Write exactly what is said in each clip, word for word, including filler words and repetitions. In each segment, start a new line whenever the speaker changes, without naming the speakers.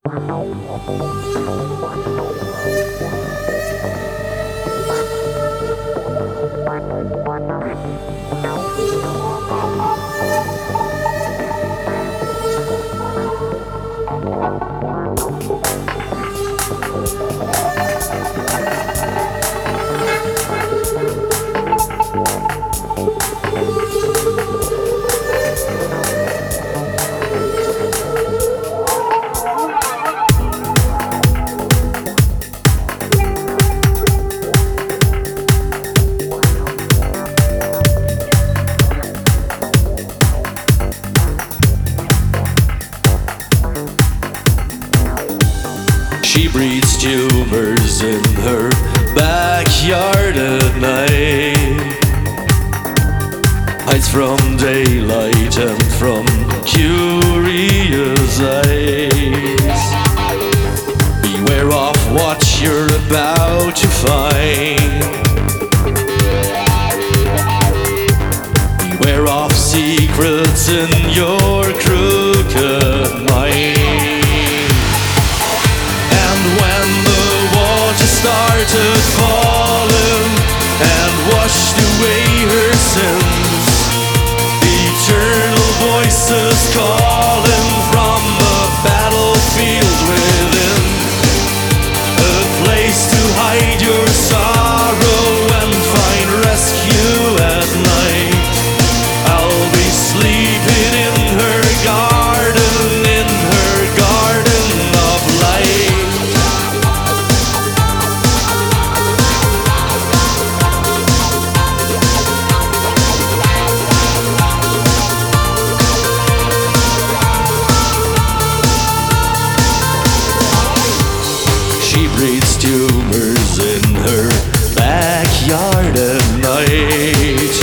She breeds tumors in her backyard at night, hides from daylight and from curious eyes. Beware of what you're about to find. Beware of secrets in your crooked mind. When the water started falling and washed away her sins, eternal voices calling from the battlefield within, a place to hide your sorrow and find rescue at night. I'll be sleeping in her garden, in her garden of light. Breeds tumors in her backyard at night,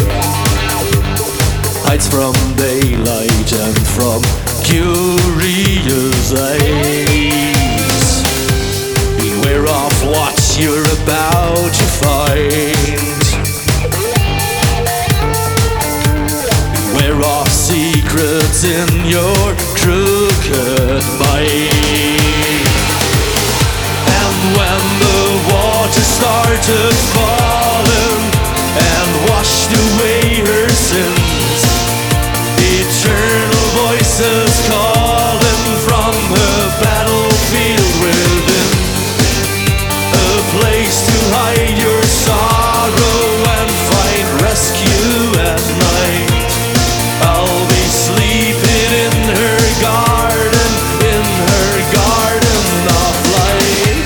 hides from daylight and from curious eyes. Beware of what you're about to find. Beware of secrets in your crooked mind. When the water started falling and washed away her sins, eternal voices calling from her battlefield within, a place to hide your sorrow and find rescue at night. I'll be sleeping in her garden, in her garden of light.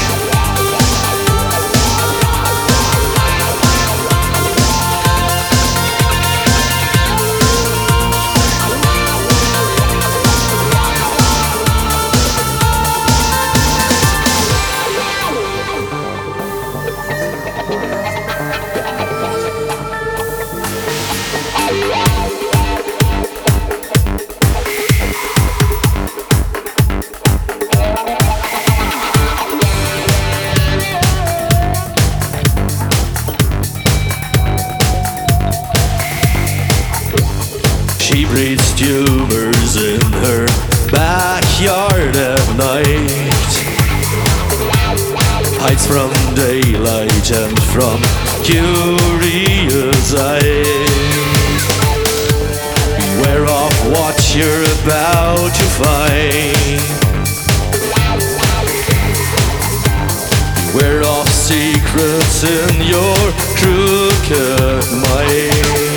She breeds tumors in her backyard at night, hides from daylight and from curious eyes. Beware of what you're about to find. Beware of secrets in your crooked mind.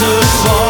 to fall.